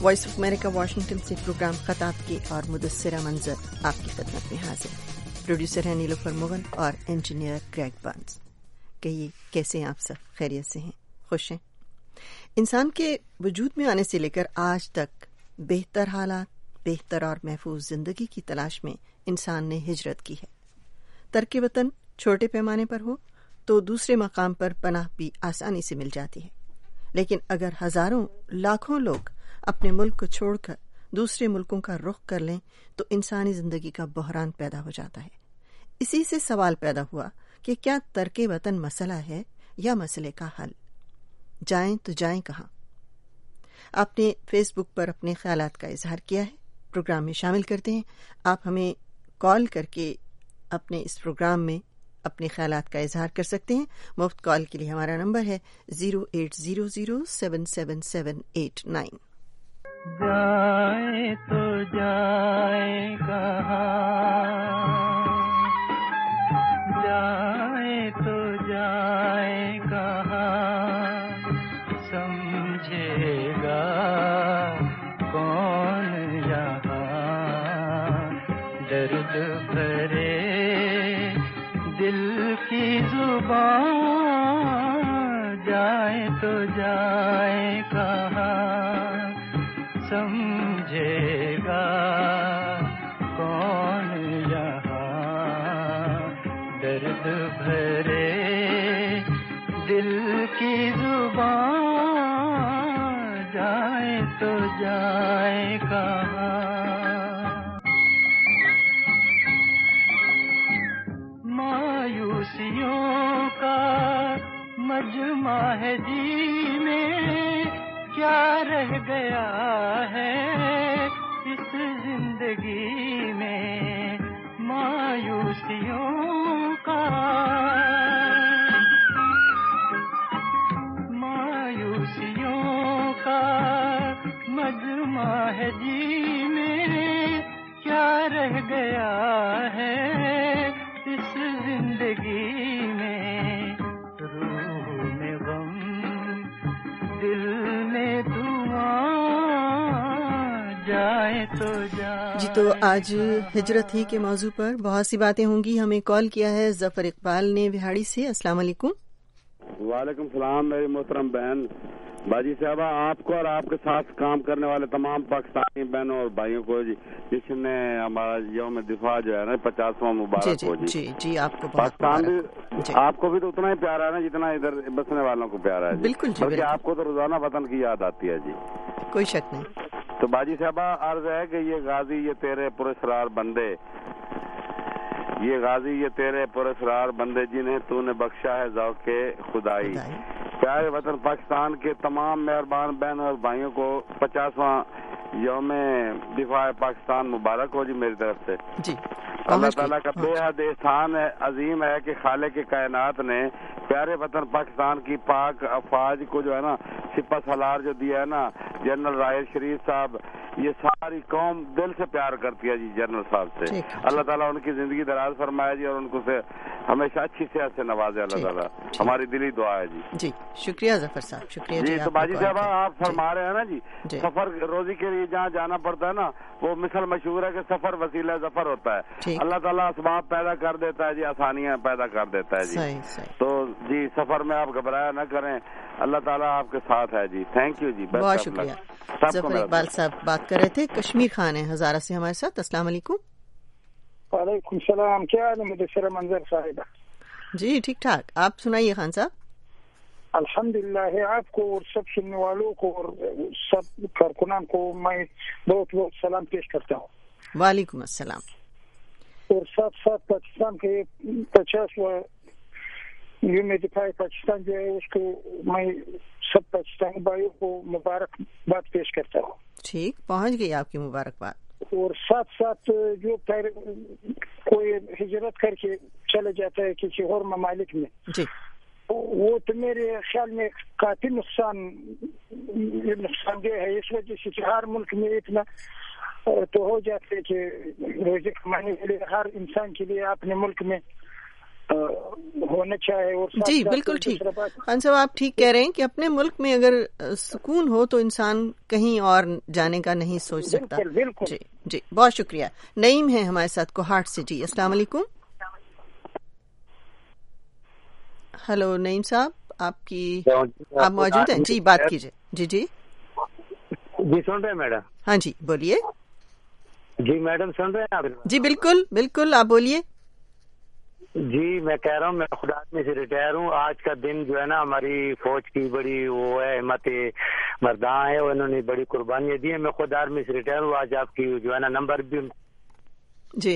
Voice of America Washington سے program خطاب کی اور مدثرہ منظر آپ کی خدمت میں حاضر. پروڈیوسر ہیں نیلوفر مغل اور انجینئر گریگ بارنز. کہیے کیسے ہیں آپ سب؟ خیریت سے ہیں؟ خوش ہیں؟ انسان کے وجود میں آنے سے لے کر آج تک بہتر حالات، بہتر اور محفوظ زندگی کی تلاش میں انسان نے ہجرت کی ہے. ترک وطن چھوٹے پیمانے پر ہو تو دوسرے مقام پر پناہ بھی آسانی سے مل جاتی ہے، لیکن اگر ہزاروں لاکھوں لوگ اپنے ملک کو چھوڑ کر دوسرے ملکوں کا رخ کر لیں تو انسانی زندگی کا بحران پیدا ہو جاتا ہے. اسی سے سوال پیدا ہوا کہ کیا ترک وطن مسئلہ ہے یا مسئلے کا حل؟ جائیں تو جائیں کہاں؟ آپ نے فیس بک پر اپنے خیالات کا اظہار کیا ہے، پروگرام میں شامل کرتے ہیں. آپ ہمیں کال کر کے اپنے اس پروگرام میں اپنے خیالات کا اظہار کر سکتے ہیں. مفت کال کے لیے ہمارا نمبر ہے 080077789. جائیں تو جائیں کہاں، جائیں تو جائیں کہاں، سمجھے گا کون یہاں، درد بھرے دل کی زبان، جائیں تو جائیں کہاں، سمجھے گا کون یہاں، درد بھرے دل کی زبان، جائیں تو جائیں کہاں. مایوسیوں کا مجمع ہے جی میں، کیا رہ گیا ہے اس زندگی میں، مایوسیوں کا مجمع ہے جی میں، کیا رہ گیا ہے اس زندگی میں، روح میں غم دل میں دھواں، جائے تو جائے. جی تو آج ہجرت ہی کے موضوع پر بہت سی باتیں ہوں گی. ہمیں کال کیا ہے ظفر اقبال نے بہاڑی سے. السلام علیکم. وعلیکم السلام میری محترم بہن باجی صاحبہ، آپ کو اور آپ کے ساتھ کام کرنے والے تمام پاکستانی بہنوں اور بھائیوں کو جس نے ہمارا یوم دفاع جو ہے نا 50واں مبارک ہو. جی جی آپ کو پاکستان بھی آپ کو بھی تو اتنا ہی پیارا ہے نا جتنا ادھر بسنے والوں کو پیارا ہے. بالکل جی، بلکہ آپ کو تو روزانہ وطن کی یاد آتی ہے جی. کوئی شک نہیں. تو باجی صاحبہ عرض ہے کہ یہ غازی یہ تیرے پراسرار بندے، یہ غازی یہ تیرے پراسرار بندے جنہیں تو نے بخشا ہے ذوق خدائی. پیارے وطن پاکستان کے تمام مہربان بہنوں اور بھائیوں کو 50واں یوم دفاع پاکستان مبارک ہو جی میری طرف سے. جی اللہ تعالیٰ کا بے حد احسان ہے، عظیم ہے کہ خالق کائنات نے پیارے وطن پاکستان کی پاک افواج کو جو ہے نا سپہ سالار جو دیا ہے نا جنرل راحل شریف صاحب، یہ ساری قوم دل سے پیار کرتی ہے جی جنرل صاحب سے. اللہ تعالیٰ ان کی زندگی دراز فرمائے جی اور ان کو سے ہمیشہ اچھی صحت سے نوازے اللہ تعالیٰ. ہماری دلی دعا ہے جی. جی شکریہ ظفر صاحب، شکریہ جی. تو باجی صاحبہ آپ فرما رہے ہیں نا جی سفر روزی کے لیے جہاں جانا پڑتا ہے نا وہ مثل مشہور ہے کہ سفر وسیلہ ظفر ہوتا ہے. اللہ تعالیٰ اسباب پیدا کر دیتا ہے جی، آسانیاں پیدا کر دیتا ہے جی. تو جی سفر میں آپ گھبرایا نہ کریں، اللہ تعالیٰ آپ کے ساتھ ہے جی. تھینک یو جی، بہت شکریہ. ظفر اقبال صاحب بات کر رہے تھے. کشمیر خان ہے ہزارہ سے ہمارے ساتھ. السلام علیکم. وعلیکم السلام. کیا حال ہے مدثرہ منظر صاحبہ؟ جی ٹھیک ٹھاک. آپ سنائیے خان صاحب. الحمدللہ ہے. آپ کو اور سب سننے والوں کو اور سب کارکنان کو میں بہت بہت سلام پیش کرتا ہوں. وعلیکم السلام. اور ساتھ ساتھ پاکستان کے 50واں یوم دفاع پاکستان جو ہے اس کو میں سب پاکستانی بھائیوں کو مبارکباد پیش کرتا ہوں. ٹھیک پہنچ گئی آپ کی مبارکباد. اور ساتھ ساتھ جو کوئی ہجرت کر کے چلے جاتا ہے کسی اور ممالک میں جی وہ تو میرے خیال میں کافی نقصان دہ ہے. اس وجہ سے کہ ہر ملک میں اتنا تو ہو جاتے ہے کہ روزی کمانے کے لیے ہر انسان کے لیے اپنے ملک میں होना चाहिए। और जी बिल्कुल ठीक खान साहब, आप ठीक कह रहे हैं कि अपने मुल्क में अगर सुकून हो तो इंसान कहीं और जाने का नहीं सोच सकता। बिल्कुल। जी जी, बहुत शुक्रिया। नईम है हमारे साथ कोहाट से। जी अस्सलाम वालेकुम। हेलो नईम साहब, आप मौजूद हैं? जी बात कीजिए। जी जी जी सुन रहे हैं मैडम? हाँ जी बोलिए। जी मैडम सुन रहे हैं आप? जी बिल्कुल बिल्कुल, आप बोलिए। जी मैं कह रहा हूँ, मैं खुद आर्मी से रिटायर हूँ। आज का दिन जो है ना, हमारी फौज की बड़ी वो है, हिम्मत मर्दा है, उन्होंने बड़ी कुर्बानियाँ दी है। मैं खुद आर्मी से रिटायर हूँ। आज आपकी जो है ना नंबर भी जी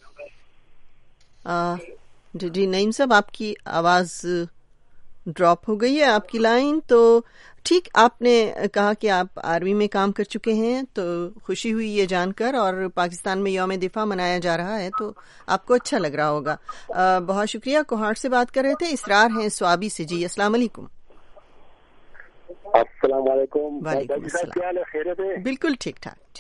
जी नईम साहब, आपकी आवाज ड्रॉप हो गई है, आपकी लाइन। तो ठीक, आपने कहा कि आप आर्मी में काम कर चुके हैं, तो खुशी हुई ये जानकर, और पाकिस्तान में यौम दिफा मनाया जा रहा है तो आपको अच्छा लग रहा होगा। बहुत शुक्रिया। कोहाट से बात कर रहे थे, इसरार हैं स्वाबी से। जी अस्सलाम वालेकुम। अस्सलाम वालेकुम। वालेकुम अस्सलाम। बिल्कुल ठीक ठाक।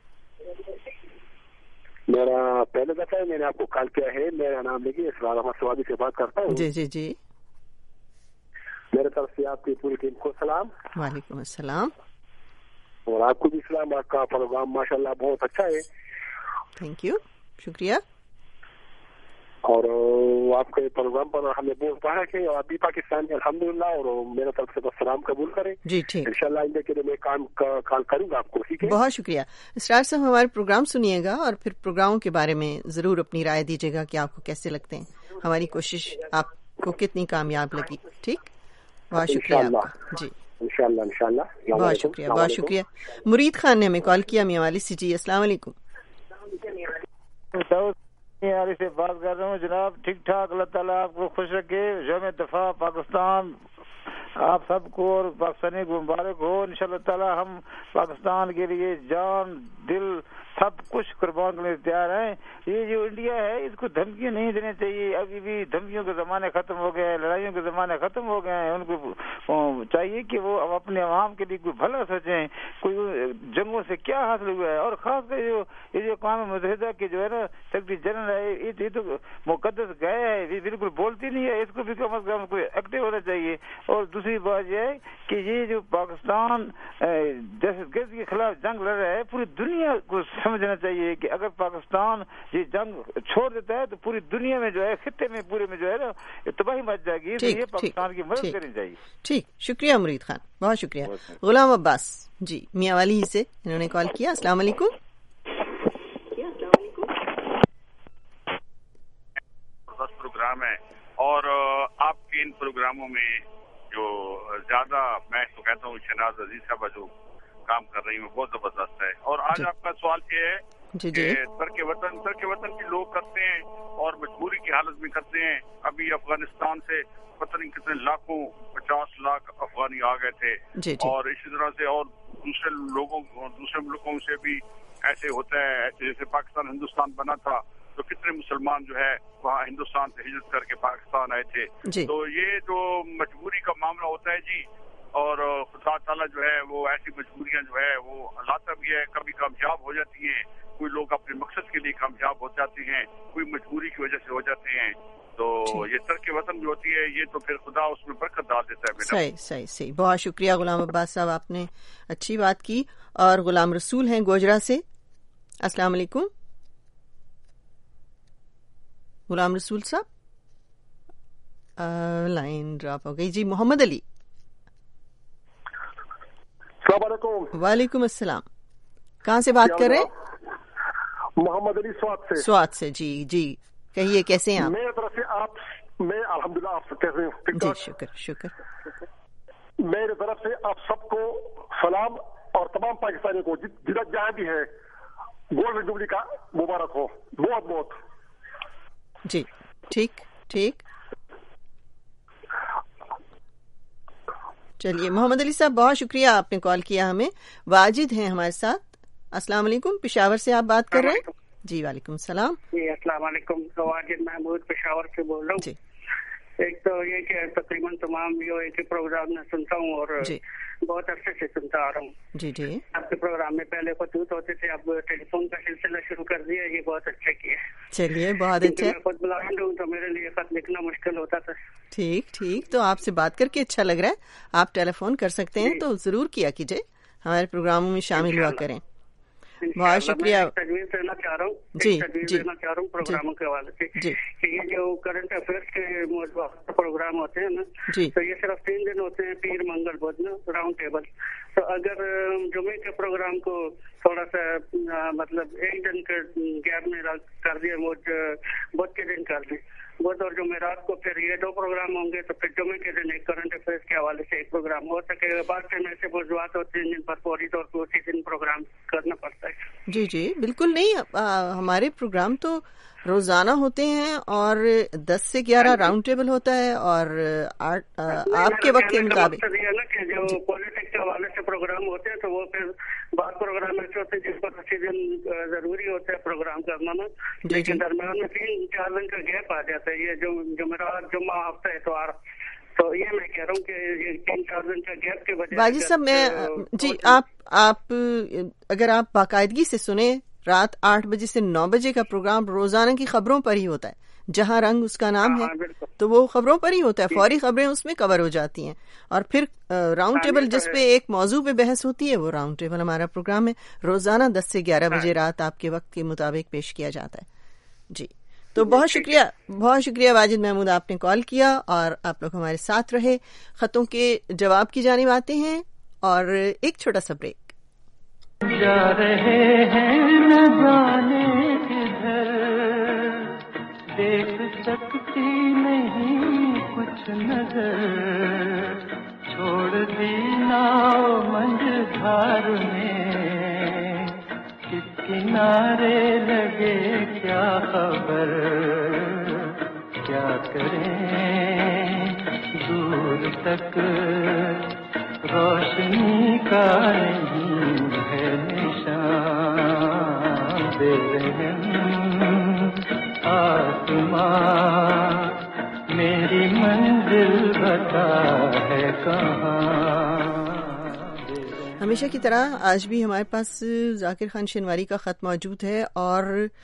मेरा पहले दफा मैंने आपको कॉल किया है। मेरा नाम देखिए इसरार अहमद स्वाबी से बात करता हूँ। जी जी जी, मेरे तरफ से आपकी पूरी टीम को सलाम। वालेकुम अस्सलाम। और आपको भी सलाम। आपका प्रोग्राम माशाल्लाह बहुत अच्छा है। थैंक यू, शुक्रिया। और आपके प्रोग्राम पर हमें बहुत मुबारक है। और आप भी पाकिस्तान में अल्हम्दुलिल्लाह, और मेरे तरफ से बस सलाम कबूल करें। जी ठीक, इंशाल्लाह आइंदा के लिए मैं कॉल करूंगा आपको। ठीक है, बहुत शुक्रिया। इसरार साहब, हमारे प्रोग्राम सुनिएगा और फिर प्रोग्रामों के बारे में जरूर अपनी राय दीजिएगा कि आपको कैसे लगते हैं, हमारी कोशिश आपको कितनी कामयाब लगी। ठीक, बहुत शुक्रिया आपका। जी इंशाल्लाह बहुत शुक्रिया, बहुत शुक्रिया। मुरीद खान ने हमें कॉल किया मियावाली से। जी अस्सलाम वालेकुम। यारी से बात कर रहा हूँ जनाब। ठीक ठाक, अल्लाह ताला आपको खुश रखे। यौम दफा पाकिस्तान आप सबको और पाकिस्तानी को मुबारक हो। इंशाल्लाह ताला हम पाकिस्तान के लिए जान दिल सब कुछ कुर्बान करने तैयार हैं। ये जो इंडिया है इसको धमकियां नहीं देनी चाहिए। अभी भी धमकियों के ज़माने ख़त्म हो गए हैं, लड़ाइयों के ज़माने ख़त्म हो गए हैं। उनको चाहिए कि वो अब अपने आवाम के लिए कोई भला सोचें, कोई जंगों से क्या हासिल हुआ है। और ख़ासकर ये जो अक़वाम मुत्तहिदा के जो है ना सेक्रेटरी जनरल है, ये तो मुक़द्दस गए है, ये बिल्कुल बोलती नहीं है। इसको भी कम अज़ कम कोई एक्टिव होना चाहिए। और दूसरी बात यह है कि ये जो पाकिस्तान दहशतगर्द के खिलाफ जंग लड़ रहा है, पूरी दुनिया को समझना चाहिए कि अगर पाकिस्तान ये जंग छोड़ देता है तो पूरी दुनिया में जो है, खित्ते में पूरे में जो है ना तबाही मच जाएगी। इसलिए पाकिस्तान की मदद करनी चाहिए। ठीक, शुक्रिया मुरीद खान, बहुत शुक्रिया। गुलाम अब्बास जी मियावाली से इन्होंने कॉल किया। अस्सलाम वालेकुम। प्रोग्राम है और आपके इन प्रोग्रामों में जो ज्यादा मैं तो कहता हूँ शहनाज अजीज साहब जो काम कर रही है बहुत जबरदस्त है। और आज आपका सवाल ये है कि तर्क वतन भी लोग करते हैं और मजबूरी की हालत में करते हैं। अभी अफगानिस्तान से पता नहीं कितने लाखों 50 लाख अफगानी आ गए थे और इसी तरह से और दूसरे मुल्कों से भी ऐसे होता है। जैसे पाकिस्तान हिंदुस्तान बना था तो कितने मुसलमान जो है वहाँ हिंदुस्तान से हिजरत करके पाकिस्तान आए थे। तो ये जो मजबूरी का मामला होता है जी, और खुदा ताला जो है वो ऐसी मजबूरियां जो है वो लाता भी है, कभी कामयाब हो जाती हैं। कोई लोग अपने मकसद के लिए कामयाब हो जाते हैं, कोई मजबूरी की वजह से हो जाते हैं। तो ये तर्क वतन जो होती है ये तो फिर खुदा उसमें बरकत डाल देता है। सही, बहुत शुक्रिया गुलाम अब्बास साहब, आपने अच्छी बात की। और गुलाम रसूल हैं गोजरा से। अस्सलाम वालेकुम गुलाम रसूल साहब, लाइन ड्रॉप हो गई। जी मोहम्मद अली। वालेकुम अस्सलाम, कहाँ से बात कर रहे हैं? मोहम्मद अली स्वात से। जी जी कहिए, कैसे हैं आप? मेरी तरफ से मैं अल्हम्दुलिल्लाह, आप कैसे हैं? जी शुक्र। मेरी तरफ से आप सबको सलाम और तमाम पाकिस्तानियों को जिधर जहाँ भी है गोल्डन जुबली का मुबारक हो। बहुत बहुत जी ठीक। चलिए मोहम्मद अली साहब, बहुत शुक्रिया आपने कॉल किया हमें। वाजिद हैं हमारे साथ। अस्सलाम वालेकुम, पेशावर से आप बात कर रहे हैं? जी वालेकुम सलाम। जी अस्सलाम वालेकुम, वाजिद महमूद पेशावर से बोल रहा हूँ। ایک تو یہ کہ تقریباً تمام جو ایک پروگرام میں سنتا ہوں اور بہت عرصے سے سنتا آ رہا ہوں. جی جی. آپ کے پروگرام میں پہلے خطوط ہوتے تھے, اب ٹیلی فون کا سلسلہ شروع کر دیا, یہ بہت اچھا کیا. چلیے بہت اچھا. میں خود بلائنڈ ہوں تو میرے لیے خط لکھنا مشکل ہوتا تھا. ٹھیک ٹھیک, تو آپ سے بات کر کے اچھا لگ رہا ہے. آپ ٹیلی فون کر سکتے ہیں تو ضرور کیا کیجیے, ہمارے پروگراموں میں شامل ہوا کریں. بہت شکریہ. تجویز دینا چاہ رہا ہوں, تجویز دینا چاہ رہا ہوں پروگراموں کے حوالے سے کہ یہ جو کرنٹ افیئرس کے موضوعات پروگرام ہوتے ہیں نا, تو یہ صرف 3 دن ہوتے ہیں, پیر منگل بدھ نا راؤنڈ ٹیبل. تو اگر جمعے کے پروگرام کو تھوڑا سا مطلب 1 دن کے گیپ میں کر دیا, بدھ کے دن کر دیں, بدھ اور جمعرات کو, پھر یہ 2 پروگرام ہوں گے. تو پھر جمعے کے دن ایک کرنٹ افیئرس کے حوالے سے ایک پروگرام ہو سکے. بعض ٹائم ایسے موضوعات ہوتے ہیں جن پر فوری طور پر اسی دن پروگرام کرنا پڑتا ہے. جی جی بالکل نہیں, ہمارے پروگرام تو روزانہ ہوتے ہیں اور 10 سے 11 راؤنڈ ٹیبل ہوتا ہے, اور آپ کے وقت کے مطابق یہ ہے نا کہ جو پولیٹکس کے حوالے سے پروگرام ہوتے ہیں تو وہ پھر بعض پروگرام ایسے ہوتے ہیں جس پر اسی دن ضروری ہوتا ہے پروگرام کرنا نا, لیکن درمیان میں 3-4 دن کا گیپ آ جاتا ہے. یہ جو جمعرات, جمعہ, ہفتہ, اتوار, تو یہ میں کہہ رہا ہوں کہ یہ 3-4 دن کا گیپ کے وجہ سے باجی صاحب میں جی آپ اگر آپ باقاعدگی سے سنیں, رات 8 بجے سے 9 بجے کا پروگرام روزانہ کی خبروں پر ہی ہوتا ہے, جہاں رنگ اس کا نام ہے, تو وہ خبروں پر ہی ہوتا ہے, فوری خبریں اس میں کور ہو جاتی ہیں. اور پھر راؤنڈ ٹیبل جس پہ ایک موضوع پہ بحث ہوتی ہے, وہ راؤنڈ ٹیبل ہمارا پروگرام ہے, روزانہ 10 سے 11 بجے رات آپ کے وقت کے مطابق پیش کیا جاتا ہے. جی تو بہت شکریہ واجد محمود, آپ نے کال کیا اور آپ لوگ ہمارے ساتھ رہے. خطوں کے جواب کی جانب آتے ہیں اور ایک چھوٹا سا بریک. جا رہے ہیں نہ جانے کدھر, دیکھ سکتی نہیں کچھ نظر, چھوڑ دی ناؤ منجھار میں, کس کنارے لگے کیا خبر, کیا کریں دور تک روشنی کا نہیں ہے نشان, بے رحم آسمان میری منزل بتا ہے کہاں. ہمیشہ کی طرح آج بھی ہمارے پاس ذاکر خان شنواری کا خط موجود ہے, اور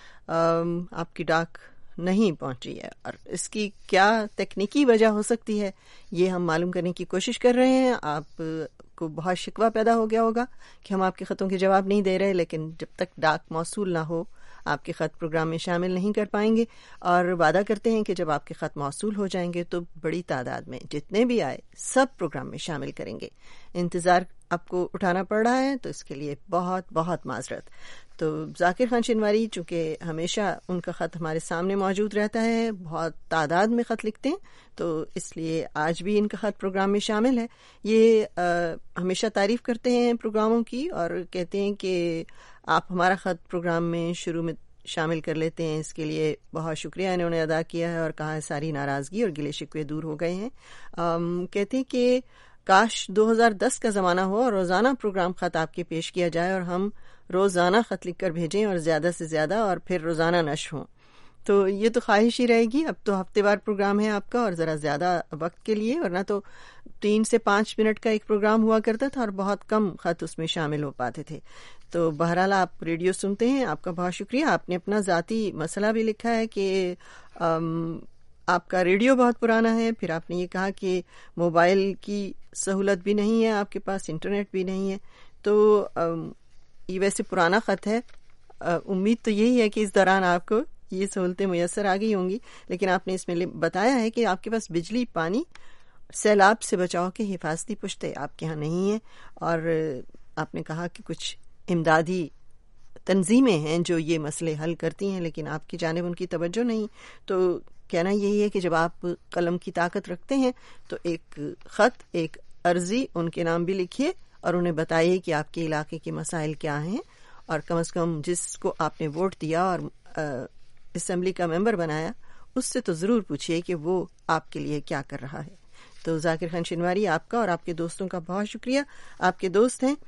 آپ کی ڈاک نہیں پہنچی ہے, اور اس کی کیا تکنیکی وجہ ہو سکتی ہے یہ ہم معلوم کرنے کی کوشش کر رہے ہیں. آپ کو بہت شکوہ پیدا ہو گیا ہوگا کہ ہم آپ کے خطوں کے جواب نہیں دے رہے, لیکن جب تک ڈاک موصول نہ ہو آپ کے خط پروگرام میں شامل نہیں کر پائیں گے, اور وعدہ کرتے ہیں کہ جب آپ کے خط موصول ہو جائیں گے تو بڑی تعداد میں جتنے بھی آئے سب پروگرام میں شامل کریں گے. انتظار آپ کو اٹھانا پڑ رہا ہے تو اس کے لیے بہت بہت معذرت. تو ذاکر خان شنواری چونکہ ہمیشہ ان کا خط ہمارے سامنے موجود رہتا ہے, بہت تعداد میں خط لکھتے ہیں, تو اس لیے آج بھی ان کا خط پروگرام میں شامل ہے. یہ ہمیشہ تعریف کرتے ہیں پروگراموں کی اور کہتے ہیں کہ آپ ہمارا خط پروگرام میں شروع میں شامل کر لیتے ہیں, اس کے لیے بہت شکریہ انہوں نے ادا کیا ہے, اور کہا ہے ساری ناراضگی اور گلے شکوے دور ہو گئے ہیں. کہتے ہیں کہ کاش 2010 کا زمانہ ہو اور روزانہ پروگرام خط آپ کے پیش کیا جائے, اور ہم روزانہ خط لکھ کر بھیجیں اور زیادہ سے زیادہ, اور پھر روزانہ نشر ہوں. تو یہ تو خواہش ہی رہے گی. اب تو ہفتے وار پروگرام ہے آپ کا, اور ذرا زیادہ وقت کے لیے, ورنہ تو 3 سے 5 منٹ کا ایک پروگرام ہوا کرتا تھا اور بہت کم خط اس میں شامل ہو پاتے تھے. تو بہرحال آپ ریڈیو سنتے ہیں, آپ کا بہت شکریہ. آپ نے اپنا ذاتی مسئلہ بھی لکھا ہے کہ آپ کا ریڈیو بہت پرانا ہے, پھر آپ نے یہ کہا کہ موبائل کی سہولت بھی نہیں ہے آپ کے پاس, انٹرنیٹ بھی نہیں ہے. تو یہ ویسے پرانا خط ہے, امید تو یہی ہے کہ اس دوران آپ کو یہ سہولتیں میسر آ گئی ہوں گی, لیکن آپ نے اس میں بتایا ہے کہ آپ کے پاس بجلی, پانی, سیلاب سے بچاؤ کے حفاظتی پشتے آپ کے ہاں نہیں ہیں, اور آپ نے کہا کہ کچھ امدادی تنظیمیں ہیں جو یہ مسئلے حل کرتی ہیں, لیکن آپ کی جانب ان کی توجہ نہیں. تو کہنا یہی ہے کہ جب آپ قلم کی طاقت رکھتے ہیں تو ایک خط, ایک عرضی ان کے نام بھی لکھیے اور انہیں بتائیے کہ آپ کے علاقے کے مسائل کیا ہیں, اور کم از کم جس کو آپ نے ووٹ دیا اور اسمبلی کا ممبر بنایا اس سے تو ضرور پوچھیے کہ وہ آپ کے لیے کیا کر رہا ہے. تو ذاکر خان شنواری, آپ کا اور آپ کے دوستوں کا بہت شکریہ. آپ کے دوست ہیں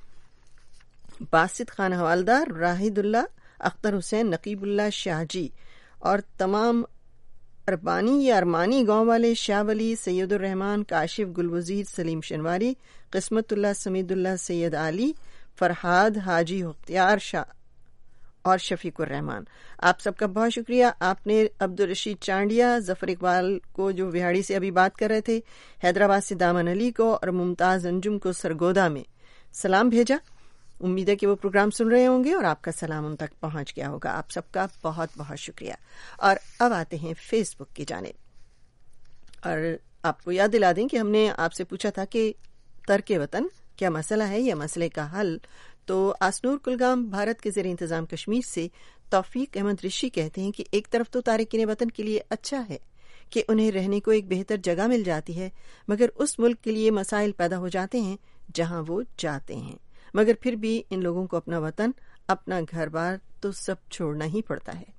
باسط خان حوالدار, راہید اللہ, اختر حسین, نقیب اللہ شاہ جی, اور تمام اربانی یا ارمانی گاؤں والے شاہ ولی، سید الرحمان، کاشف، گلوزیر، سلیم شنواری، قسمت اللہ، سمید اللہ، سید علی، فرحاد، حاجی اختیار شاہ اور شفیق الرحمان، آپ سب کا بہت شکریہ. آپ نے عبدالرشید چانڈیا، ظفر اقبال کو جو وہاڑی سے ابھی بات کر رہے تھے، حیدرآباد سے دامن علی کو اور ممتاز انجم کو سرگودا میں سلام بھیجا. امید ہے کہ وہ پروگرام سن رہے ہوں گے اور آپ کا سلام ان تک پہنچ گیا ہوگا. آپ سب کا بہت بہت شکریہ. اور اب آتے ہیں فیس بک کی جانب، اور آپ کو یاد دلا دیں کہ ہم نے آپ سے پوچھا تھا کہ ترک وطن کیا مسئلہ ہے یا مسئلے کا حل. تو آسنور کلگام بھارت کے زیر انتظام کشمیر سے توفیق احمد رشی کہتے ہیں کہ ایک طرف تو تارکین وطن کے لیے اچھا ہے کہ انہیں رہنے کو ایک بہتر جگہ مل جاتی ہے، مگر اس ملک کے لیے مسائل پیدا ہو جاتے ہیں جہاں وہ جاتے ہیں، مگر پھر بھی ان لوگوں کو اپنا وطن، اپنا گھر بار تو سب چھوڑنا ہی پڑتا ہے.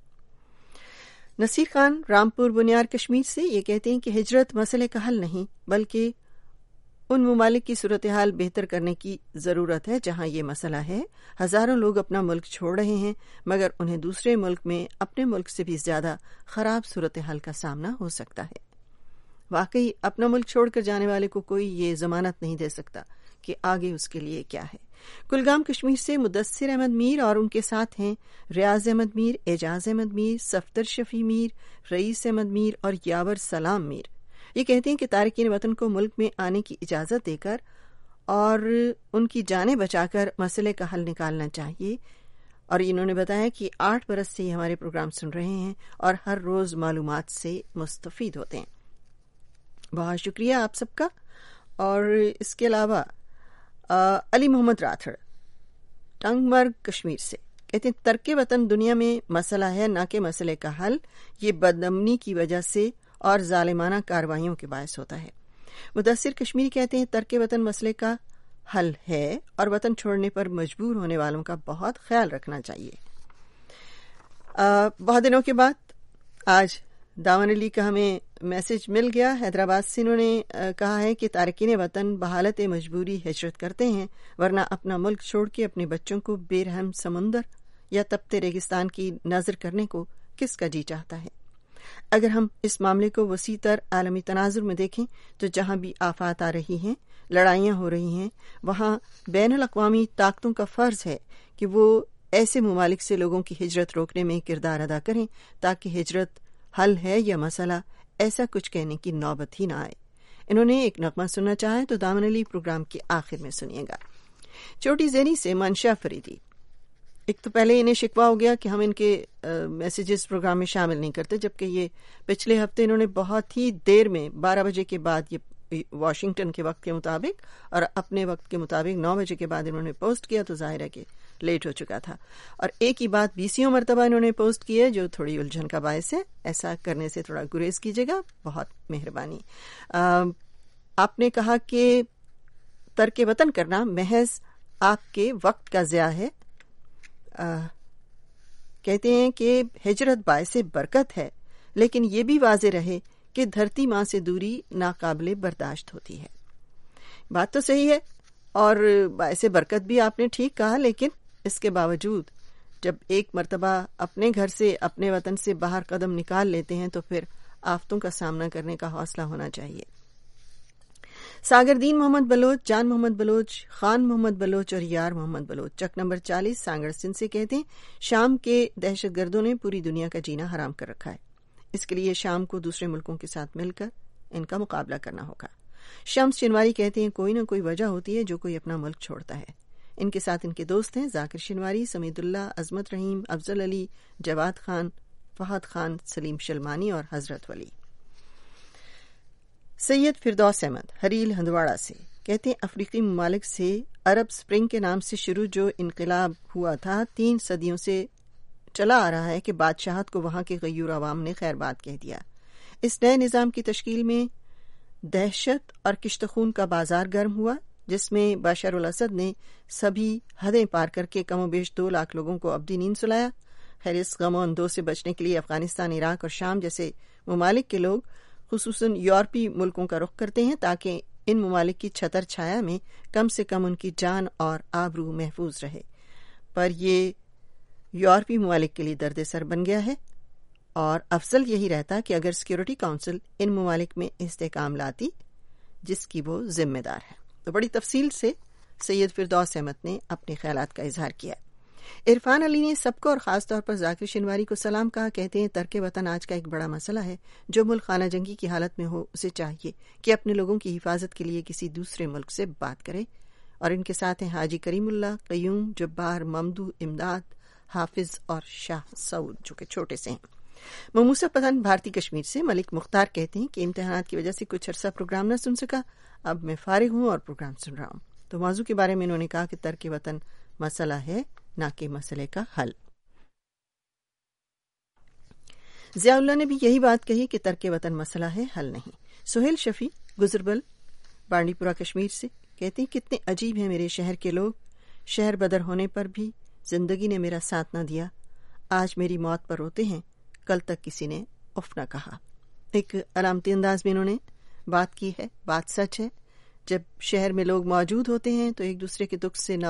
نصیر خان رامپور بنیار کشمیر سے یہ کہتے ہیں کہ ہجرت مسئلے کا حل نہیں، بلکہ ان ممالک کی صورتحال بہتر کرنے کی ضرورت ہے جہاں یہ مسئلہ ہے. ہزاروں لوگ اپنا ملک چھوڑ رہے ہیں، مگر انہیں دوسرے ملک میں اپنے ملک سے بھی زیادہ خراب صورتحال کا سامنا ہو سکتا ہے. واقعی اپنا ملک چھوڑ کر جانے والے کو کوئی یہ ضمانت نہیں دے سکتا کہ آگے اس کے لیے کیا ہے. کلگام کشمیر سے مدثر احمد میر اور ان کے ساتھ ہیں ریاض احمد میر، اعجاز احمد میر، صفدر شفیع میر، رئیس احمد میر اور یاور سلام میر. یہ کہتے ہیں کہ تارکین وطن کو ملک میں آنے کی اجازت دے کر اور ان کی جانیں بچا کر مسئلے کا حل نکالنا چاہیے. اور انہوں نے بتایا کہ 8 برس سے یہ ہمارے پروگرام سن رہے ہیں اور ہر روز معلومات سے مستفید ہوتے ہیں. بہت شکریہ آپ سب کا. اور اس کے علاوہ علی محمد راتھڑ ٹنگ مرگ کشمیر سے کہتے ہیں ترک وطن دنیا میں مسئلہ ہے، نہ کہ مسئلے کا حل. یہ بدامنی کی وجہ سے اور ظالمانہ کارروائیوں کے باعث ہوتا ہے. مدثر کشمیری کہتے ہیں ترک وطن مسئلے کا حل ہے اور وطن چھوڑنے پر مجبور ہونے والوں کا بہت خیال رکھنا چاہیے. بہت دنوں کے بعد آج دامن علی کا ہمیں میسج مل گیا. حیدرآباد سے انہوں نے کہا ہے کہ تارکین وطن بحالت مجبوری ہجرت کرتے ہیں، ورنہ اپنا ملک چھوڑ کے اپنے بچوں کو بے رحم سمندر یا تپتے ریگستان کی نظر کرنے کو کس کا جی چاہتا ہے. اگر ہم اس معاملے کو وسیع تر عالمی تناظر میں دیکھیں تو جہاں بھی آفات آ رہی ہیں، لڑائیاں ہو رہی ہیں، وہاں بین الاقوامی طاقتوں کا فرض ہے کہ وہ ایسے ممالک سے لوگوں کی ہجرت روکنے میں کردار ادا کریں تاکہ ہجرت حل ہے یا مسئلہ ایسا کچھ کہنے کی نوبت ہی نہ آئے. انہوں نے ایک نغمہ سننا چاہیں تو دامن علی پروگرام کے آخر میں سنیے گا. چھوٹی زینی سے منشا فریدی. ایک تو پہلے انہیں شکوہ ہو گیا کہ ہم ان کے میسیجز پروگرام میں شامل نہیں کرتے، جبکہ یہ پچھلے ہفتے انہوں نے بہت ہی دیر میں 12 بجے کے بعد، یہ واشنگٹن کے وقت کے مطابق اور اپنے وقت کے مطابق 9 بجے کے بعد انہوں نے پوسٹ کیا، تو ظاہر ہے کہ لیٹ ہو چکا تھا. اور ایک ہی بات 20 مرتبہ انہوں نے پوسٹ کی ہے جو تھوڑی الجھن کا باعث ہے. ایسا کرنے سے تھوڑا گریز کیجیے گا، بہت مہربانی. آپ نے کہا کہ ترک وطن کرنا محض آپ کے وقت کا ضیاع ہے. کہتے ہیں کہ ہجرت باعث برکت ہے، لیکن یہ بھی واضح رہے کہ دھرتی ماں سے دوری ناقابل برداشت ہوتی ہے. بات تو صحیح ہے اور باعث برکت بھی آپ نے ٹھیک کہا، لیکن اس کے باوجود جب ایک مرتبہ اپنے گھر سے، اپنے وطن سے باہر قدم نکال لیتے ہیں تو پھر آفتوں کا سامنا کرنے کا حوصلہ ہونا چاہیے. ساگردین محمد بلوچ، جان محمد بلوچ، خان محمد بلوچ اور یار محمد بلوچ چک نمبر 40 سانگڑ سندھ سے کہتے ہیں شام کے دہشت گردوں نے پوری دنیا کا جینا حرام کر رکھا ہے. اس کے لیے شام کو دوسرے ملکوں کے ساتھ مل کر ان کا مقابلہ کرنا ہوگا. شمس شنواری کہتے ہیں کوئی نہ کوئی وجہ ہوتی ہے جو کوئی اپنا ملک چھوڑتا ہے. ان کے ساتھ ان کے دوست ہیں ذاکر شنواری، سمید اللہ، عظمت رحیم، افضل علی، جواد خان، فہد خان، سلیم شلمانی اور حضرت ولی. سید فردوس احمد حریل ہندواڑہ سے کہتے ہیں افریقی ممالک سے عرب سپرنگ کے نام سے شروع جو انقلاب ہوا تھا 3 صدیوں سے چلا آ رہا ہے کہ بادشاہت کو وہاں کے غیور عوام نے خیر بات کہہ دیا. اس نئے نظام کی تشکیل میں دہشت اور کشت خون کا بازار گرم ہوا، جس میں بشار الاسد نے سبھی حدیں پار کر کے کم و بیش 2 لاکھ لوگوں کو ابدی نیند سلایا. خیر اس غم و اندوہ سے بچنے کے لیے افغانستان، عراق اور شام جیسے ممالک کے لوگ خصوصاً یورپی ملکوں کا رخ کرتے ہیں تاکہ ان ممالک کی چھتر چھایا میں کم سے کم ان کی جان اور آبرو محفوظ رہے. پر یہ یورپی ممالک کے لیے درد سر بن گیا ہے اور افضل یہی رہتا کہ اگر سیکورٹی کونسل ان ممالک میں استحکام لاتی جس کی وہ ذمہ دار ہے. تو بڑی تفصیل سے سید فردوس احمد نے اپنے خیالات کا اظہار کیا. عرفان علی نے سب کو اور خاص طور پر ذاکر شنواری کو سلام کہا. کہتے ہیں ترک وطن آج کا ایک بڑا مسئلہ ہے. جو ملک خانہ جنگی کی حالت میں ہو اسے چاہیے کہ اپنے لوگوں کی حفاظت کے لیے کسی دوسرے ملک سے بات کرے. اور ان کے ساتھ ہیں حاجی کریم اللہ، قیوم، جبار، ممدو، امداد، حافظ اور شاہ سعود جو کہ چھوٹے سے ہیں. مموسا پٹھان بھارتی کشمیر سے ملک مختار کہتے ہیں کہ امتحانات کی وجہ سے کچھ عرصہ پروگرام نہ سن سکا، اب میں فارغ ہوں اور پروگرام سن رہا ہوں. تو موضوع کے بارے میں انہوں نے کہا کہ ترک وطن مسئلہ ہے نہ کہ مسئلے کا حل. ضیاء اللہ نے بھی یہی بات کہی کہ ترک وطن مسئلہ ہے، حل نہیں. سہیل شفیع گزربل بانڈی پورہ کشمیر سے کہتے ہیں کتنے عجیب ہیں میرے شہر کے لوگ، شہر بدر ہونے پر بھی زندگی نے میرا ساتھ نہ دیا، آج میری موت پر روتے ہیں، کل تک کسی نے اف نہ کہا. ایک علامتی انداز میں انہوں نے بات کی ہے. بات سچ ہے، جب شہر میں لوگ موجود ہوتے ہیں تو ایک دوسرے کے دکھ سے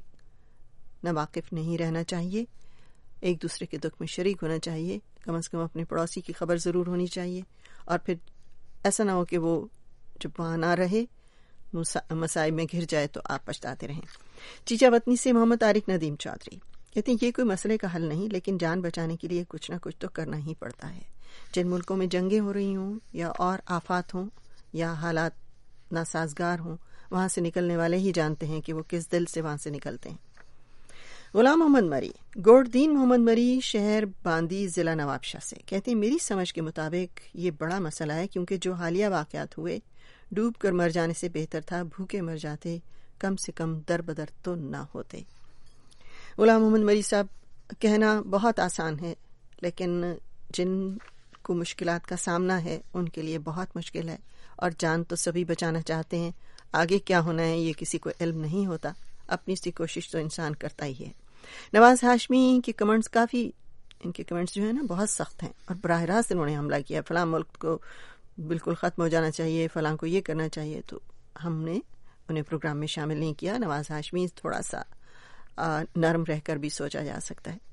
ناواقف نہیں رہنا چاہیے، ایک دوسرے کے دکھ میں شریک ہونا چاہیے، کم از کم اپنے پڑوسی کی خبر ضرور ہونی چاہیے. اور پھر ایسا نہ ہو کہ وہ جب وہاں نہ رہے مصائب میں گھر جائے تو آپ پچھتاتے رہیں. چیچا وطنی سے محمد طارق ندیم چودھری کہتے ہیں یہ کوئی مسئلے کا حل نہیں، لیکن جان بچانے کے لیے کچھ نہ کچھ تو کرنا ہی پڑتا ہے. جن ملکوں میں جنگیں ہو رہی ہوں یا اور آفات ہوں یا حالات ناسازگار ہوں، وہاں سے نکلنے والے ہی جانتے ہیں کہ وہ کس دل سے وہاں سے نکلتے ہیں. غلام محمد مری گوڑدین محمد مری شہر باندی ضلع نواب شاہ سے کہتے ہیں میری سمجھ کے مطابق یہ بڑا مسئلہ ہے، کیونکہ جو حالیہ واقعات ہوئے ڈوب کر مر جانے سے بہتر تھا بھوکے مر جاتے، کم سے کم در بدر تو نہ ہوتے. غلام محمد مری صاحب کہنا بہت آسان ہے، لیکن جن کو مشکلات کا سامنا ہے ان کے لیے بہت مشکل ہے. اور جان تو سبھی بچانا چاہتے ہیں، آگے کیا ہونا ہے یہ کسی کو علم نہیں ہوتا، اپنی سی کوشش تو انسان کرتا ہی ہے. نواز ہاشمی کے کمنٹس ان کے کمنٹس جو ہیں نا بہت سخت ہیں، اور براہ راست انہوں نے حملہ کیا، فلاں ملک کو بالکل ختم ہو جانا چاہیے، فلاں کو یہ کرنا چاہیے. تو ہم نے انہیں پروگرام میں شامل نہیں کیا. نواز ہاشمی تھوڑا سا نرم رہ کر بھی سوچا جا سکتا ہے.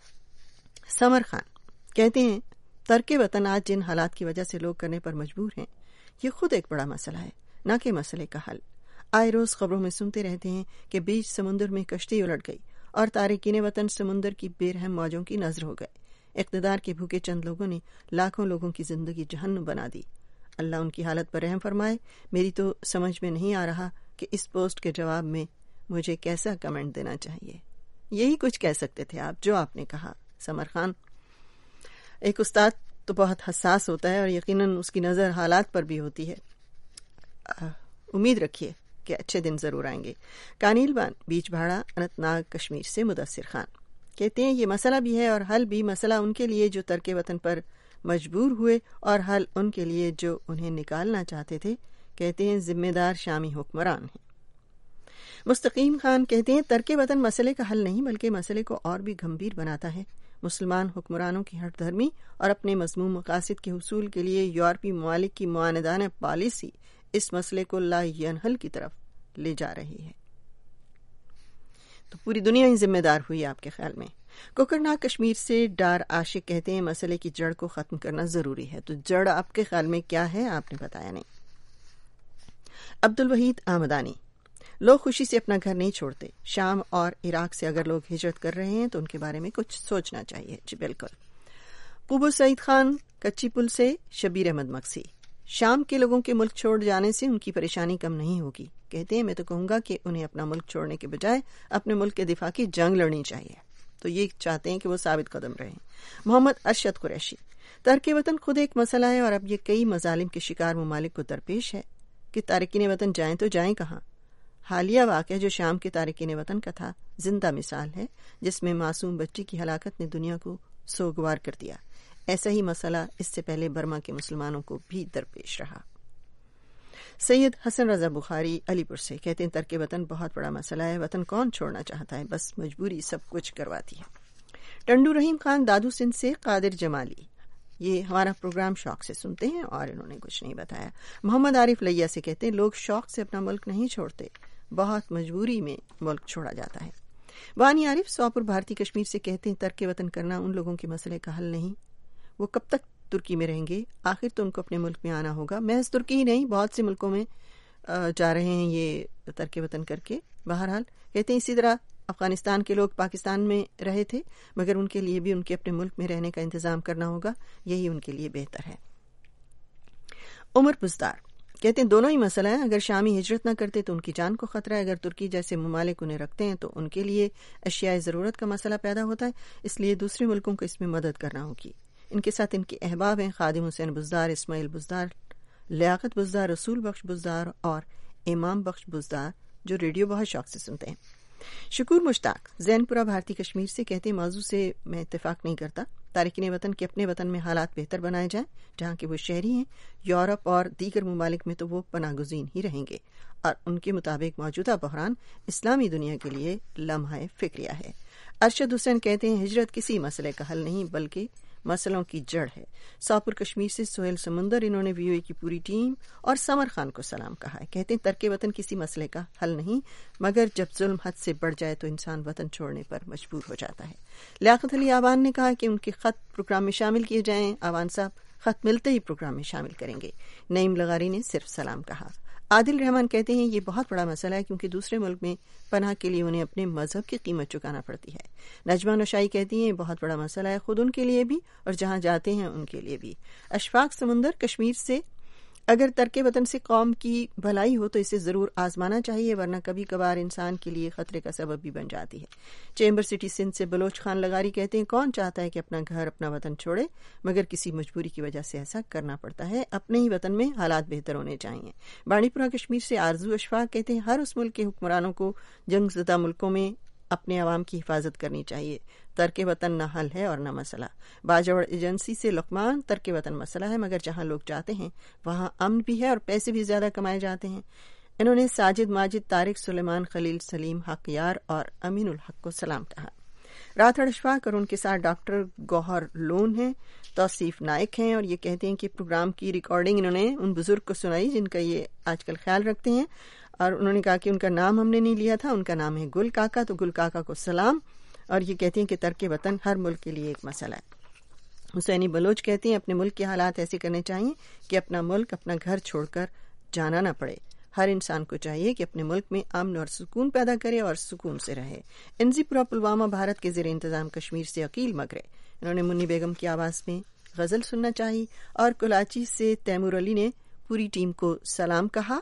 سمر خان کہتے ہیں ترک وطن آج جن حالات کی وجہ سے لوگ کرنے پر مجبور ہیں یہ خود ایک بڑا مسئلہ ہے، نہ کہ مسئلے کا حل. آئے روز خبروں میں سنتے رہتے ہیں کہ بیچ سمندر میں کشتی الٹ گئی اور تارکین وطن سمندر کی بے رحم موجوں کی نظر ہو گئے. اقتدار کے بھوکے چند لوگوں نے لاکھوں لوگوں کی زندگی جہنم بنا دی. اللہ ان کی حالت پر رحم فرمائے. میری تو سمجھ میں نہیں آ رہا کہ اس پوسٹ کے جواب میں مجھے کیسا کمنٹ دینا چاہیے. یہی کچھ کہہ سکتے تھے آپ جو آپ نے کہا سمر خان. ایک استاد تو بہت حساس ہوتا ہے اور یقیناً اس کی نظر حالات پر بھی ہوتی ہے. امید رکھیے کہ اچھے دن ضرور آئیں گے. کانیل بان بیچ بھاڑا اننت ناگ کشمیر سے مدثر خان کہتے ہیں یہ مسئلہ بھی ہے اور حل بھی. مسئلہ ان کے لیے جو ترک وطن پر مجبور ہوئے اور حل ان کے لیے جو انہیں نکالنا چاہتے تھے. کہتے ہیں ذمہ دار شامی حکمران ہیں. مستقیم خان کہتے ہیں ترک وطن مسئلے کا حل نہیں بلکہ مسئلے کو اور بھی گمبھیر بناتا ہے. مسلمان حکمرانوں کی ہٹ دھرمی اور اپنے مذموم مقاصد کے حصول کے لیے یورپی ممالک کی معاندانہ پالیسی اس مسئلے کو لا ینحل کی طرف لے جا رہی ہے. تو پوری دنیا ہی ذمہ دار ہوئی آپ کے خیال میں. کوکرناگ کشمیر سے ڈار عاشق کہتے ہیں مسئلے کی جڑ کو ختم کرنا ضروری ہے. تو جڑ آپ کے خیال میں کیا ہے آپ نے بتایا نہیں. عبدالوحید آمدانی لوگ خوشی سے اپنا گھر نہیں چھوڑتے. شام اور عراق سے اگر لوگ ہجرت کر رہے ہیں تو ان کے بارے میں کچھ سوچنا چاہیے. جی بالکل. قبو سعید خان کچی پل سے شبیر احمد مکسی شام کے لوگوں کے ملک چھوڑ جانے سے ان کی پریشانی کم نہیں ہوگی. کہتے ہیں میں تو کہوں گا کہ انہیں اپنا ملک چھوڑنے کے بجائے اپنے ملک کے دفاع کی جنگ لڑنی چاہیے. تو یہ چاہتے ہیں کہ وہ ثابت قدم رہیں. محمد ارشد قریشی ترک وطن خود ایک مسئلہ ہے اور اب یہ کئی مظالم کے شکار ممالک کو درپیش ہے کہ تارکین وطن جائیں تو جائیں کہاں. حالیہ واقعہ جو شام کے تارکین وطن کا تھا زندہ مثال ہے جس میں معصوم بچی کی ہلاکت نے دنیا کو سوگوار کر دیا. ایسا ہی مسئلہ اس سے پہلے برما کے مسلمانوں کو بھی درپیش رہا. سید حسن رضا بخاری علی پور سے کہتے ہیں ترک وطن بہت بڑا مسئلہ ہے. وطن کون چھوڑنا چاہتا ہے، بس مجبوری سب کچھ کرواتی ہے. ٹنڈو رحیم خان دادو سندھ سے قادر جمالی یہ ہمارا پروگرام شوق سے سنتے ہیں اور انہوں نے کچھ نہیں بتایا. محمد عارف لیا سے کہتے ہیں لوگ شوق سے اپنا ملک نہیں چھوڑتے، بہت مجبوری میں ملک چھوڑا جاتا ہے. بانی عارف سوپور بھارتی کشمیر سے کہتے ہیں ترک وطن کرنا ان لوگوں کے مسئلے کا حل نہیں، وہ کب تک ترکی میں رہیں گے؟ آخر تو ان کو اپنے ملک میں آنا ہوگا. محض ترکی ہی نہیں، بہت سے ملکوں میں جا رہے ہیں یہ ترک وطن کر کے. بہرحال کہتے ہیں اسی طرح افغانستان کے لوگ پاکستان میں رہے تھے، مگر ان کے لیے بھی ان کے اپنے ملک میں رہنے کا انتظام کرنا ہوگا، یہی ان کے لیے بہتر ہے. عمر بزدار کہتے ہیں دونوں ہی مسئلہ ہیں. اگر شامی ہجرت نہ کرتے تو ان کی جان کو خطرہ ہے، اگر ترکی جیسے ممالک انہیں رکھتے ہیں تو ان کے لیے اشیاء ضرورت کا مسئلہ پیدا ہوتا ہے، اس لیے دوسرے ملکوں کو اس میں مدد کرنا ہوگی. ان کے ساتھ ان کے احباب ہیں خادم حسین بزدار، اسماعیل بزدار، لیاقت بزدار، رسول بخش بزدار اور امام بخش بزدار جو ریڈیو بہت شوق سے سنتے ہیں. شکور مشتاق زین پورہ بھارتی کشمیر سے کہتے ہیں موضوع سے میں اتفاق نہیں کرتا. تارکین وطن کے اپنے وطن میں حالات بہتر بنائے جائیں جہاں کہ وہ شہری ہیں. یورپ اور دیگر ممالک میں تو وہ پناہ گزین ہی رہیں گے اور ان کے مطابق موجودہ بحران اسلامی دنیا کے لیے لمحہ فکریہ ہے. ارشد حسین کہتے ہیں ہجرت کسی مسئلے کا حل نہیں بلکہ مسئلوں کی جڑ ہے. ساپور کشمیر سے سہیل سمندر، انہوں نے وی او اے کی پوری ٹیم اور سمر خان کو سلام کہا ہے. کہتے ہیں ترک وطن کسی مسئلے کا حل نہیں، مگر جب ظلم حد سے بڑھ جائے تو انسان وطن چھوڑنے پر مجبور ہو جاتا ہے. لیاقت علی آوان نے کہا کہ ان کے خط پروگرام میں شامل کیے جائیں. آوان صاحب خط ملتے ہی پروگرام میں شامل کریں گے. نعیم لغاری نے صرف سلام کہا. عادل رحمان کہتے ہیں یہ بہت بڑا مسئلہ ہے کیونکہ دوسرے ملک میں پناہ کے لیے انہیں اپنے مذہب کی قیمت چکانا پڑتی ہے. نجمہ نشائی کہتی ہیں یہ بہت بڑا مسئلہ ہے، خود ان کے لیے بھی اور جہاں جاتے ہیں ان کے لیے بھی. اشفاق سمندر کشمیر سے اگر ترک وطن سے قوم کی بھلائی ہو تو اسے ضرور آزمانا چاہیے ورنہ کبھی کبھار انسان کے لیے خطرے کا سبب بھی بن جاتی ہے. چیمبر سٹی سندھ سے بلوچ خان لغاری کہتے ہیں کون چاہتا ہے کہ اپنا گھر اپنا وطن چھوڑے، مگر کسی مجبوری کی وجہ سے ایسا کرنا پڑتا ہے. اپنے ہی وطن میں حالات بہتر ہونے چاہیے. بانڈی پورہ کشمیر سے آرزو اشفاق کہتے ہیں ہر اس ملک کے حکمرانوں کو جنگ زدہ ملکوں میں اپنے عوام کی حفاظت کرنی چاہیے. ترک وطن نہ حل ہے اور نہ مسئلہ. باجوڑ ایجنسی سے لقمان ترک وطن مسئلہ ہے مگر جہاں لوگ جاتے ہیں وہاں امن بھی ہے اور پیسے بھی زیادہ کمائے جاتے ہیں. انہوں نے ساجد ماجد طارق سلیمان خلیل سلیم حق یار اور امین الحق کو سلام کہا. راتھڑ اشفاق اور ان کے ساتھ ڈاکٹر گوہر لون ہیں، توصیف نائک ہیں اور یہ کہتے ہیں کہ پروگرام کی ریکارڈنگ انہوں نے ان بزرگ کو سنائی جن کا یہ آج کل خیال رکھتے ہیں اور انہوں نے کہا کہ ان کا نام ہم نے نہیں لیا تھا، ان کا نام ہے گل کاکا. تو گل کاکا کو سلام. اور یہ کہتے ہیں کہ ترک وطن ہر ملک کے لیے ایک مسئلہ ہے. حسینی بلوچ کہتے ہیں اپنے ملک کے حالات ایسے کرنے چاہیے کہ اپنا ملک اپنا گھر چھوڑ کر جانا نہ پڑے. ہر انسان کو چاہیے کہ اپنے ملک میں امن اور سکون پیدا کرے اور سکون سے رہے. انزی پورہ پلوامہ بھارت کے زیر انتظام کشمیر سے عقیل مگرے، انہوں نے منی بیگم کی آواز میں غزل سننا چاہی. اور کلاچی سے تیمور علی نے پوری ٹیم کو سلام کہا.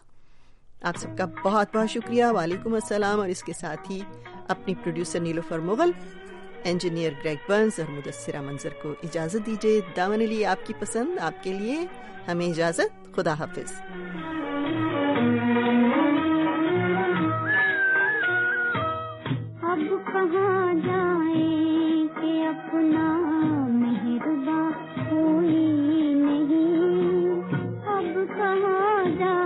آپ سب کا بہت بہت شکریہ. وعلیکم السلام. اور اس کے ساتھ ہی اپنی producer Nilofar Mughal, engineer Greg Burns اور مدثرہ منظر کو اجازت دیجیے. دامن علی آپ کی پسند آپ کے لیے، ہمیں اجازت. خدا حافظ. اب کہاں جائیں کہ اپنا مہرباں کوئی نہیں، اب کہاں جائیں